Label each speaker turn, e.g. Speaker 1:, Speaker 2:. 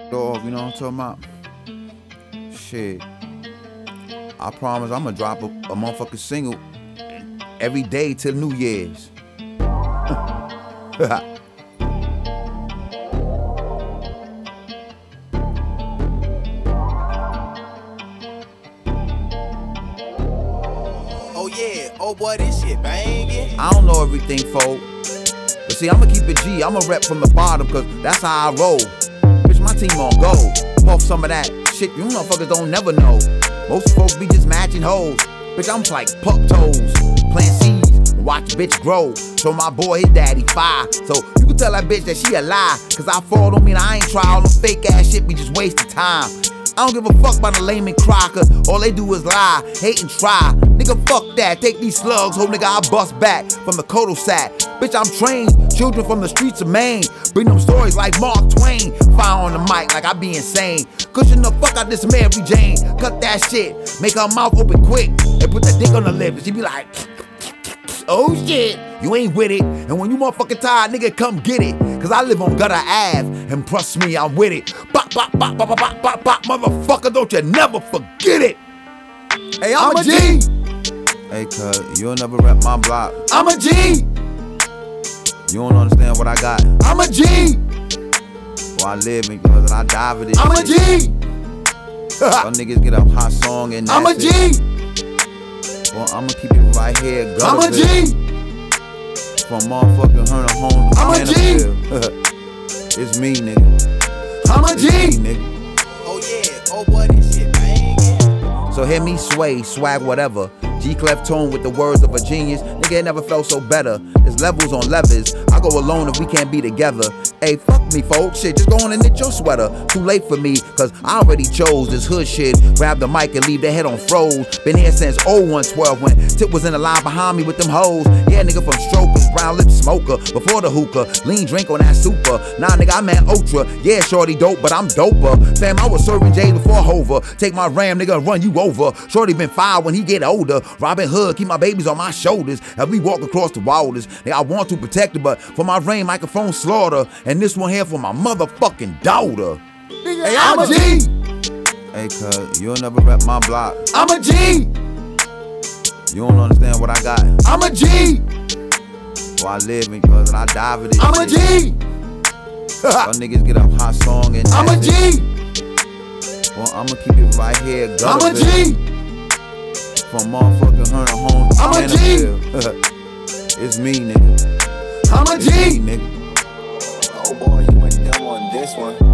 Speaker 1: Dog, you know what I'm talking about? Shit. I promise I'ma drop a motherfucking single every day till New Year's.
Speaker 2: Oh yeah, oh boy, this shit bangin'.
Speaker 1: I don't know everything, folk. But see, I'ma keep it G. I'ma rep from the bottom, cause that's how I roll. Bitch, my team on go. Puff some of that shit you motherfuckers don't never know. Most folks be just matching hoes. Bitch, I'm like pup toes. Plant seeds, watch bitch grow. So my boy, his daddy fire. So you can tell that bitch that she a lie. Cause I fall don't mean I ain't try. All them fake ass shit be just wasting time. I don't give a fuck about the lame and cry, cause all they do is lie, hate and try. Nigga, fuck that, take these slugs, hope nigga I bust back from the Kodo-Sack. Bitch, I'm trained, children from the streets of Maine. Bring them stories like Mark Twain. Fire on the mic like I be insane. Cushion the fuck out this Mary Jane. Cut that shit, make her mouth open quick. And put that dick on her lips, and she be like, oh shit, you ain't with it. And when you motherfucking tired, nigga, come get it. Cause I live on Gutter Ave, and trust me, I'm with it. Bop, bop, bop, bop, bop, bop, bop, motherfucker, don't you never forget it. Hey, I'm a G. Hey, cuz, you'll never rep my block. I'm a G. You don't understand what I got. I'm a G. Well, I live in cause I die for this. I'm a G. Some niggas get a hot song and that's
Speaker 2: I'm a G.
Speaker 1: Well, I'ma keep it right here.
Speaker 2: I'm a G.
Speaker 1: From motherfucking Herner Home to
Speaker 2: I'm a G.
Speaker 1: It's me, nigga.
Speaker 2: I'm a G.
Speaker 1: It's me, nigga.
Speaker 2: Oh yeah, oh boy, this shit bangin'.
Speaker 1: So hear me sway, swag whatever. G-clef tone with the words of a genius. Nigga, it never felt so better. There's levels on levers. I go alone if we can't be together. Hey, fuck me, folks. Shit, just go on and knit your sweater. Too late for me, cause I already chose this hood shit. Grab the mic and leave their head on froze. Been here since 0112 when Tip was in the line behind me with them hoes. Yeah, nigga from Strokers, brown lip smoker. Before the hookah, lean drink on that super. Nah, nigga, I'm at Ultra. Yeah, shorty dope, but I'm doper. Fam, I was serving J's before Hover. Take my ram, nigga, and run you over. Shorty been fired when he get older. Robin Hood, keep my babies on my shoulders as we walk across the waters. Nigga, I want to protect her, but for my rain, microphone slaughter. And this one here for my motherfucking daughter.
Speaker 2: Hey, I'm a G.
Speaker 1: Hey, cuz, you'll never rep my block.
Speaker 2: I'm a G.
Speaker 1: You don't understand what I got.
Speaker 2: I'm a G.
Speaker 1: Well, I live in cause I die for this
Speaker 2: I'm a
Speaker 1: shit.
Speaker 2: G.
Speaker 1: Some niggas get a hot song and
Speaker 2: I'm a
Speaker 1: that's
Speaker 2: G.
Speaker 1: it. Well, I'ma keep it right here.
Speaker 2: I'm a G.
Speaker 1: From motherfucking Herner Home to
Speaker 2: I'm a G.
Speaker 1: It's me, nigga.
Speaker 2: I'm a G.
Speaker 1: It's me, nigga.
Speaker 2: Oh boy, you went dumb on this one.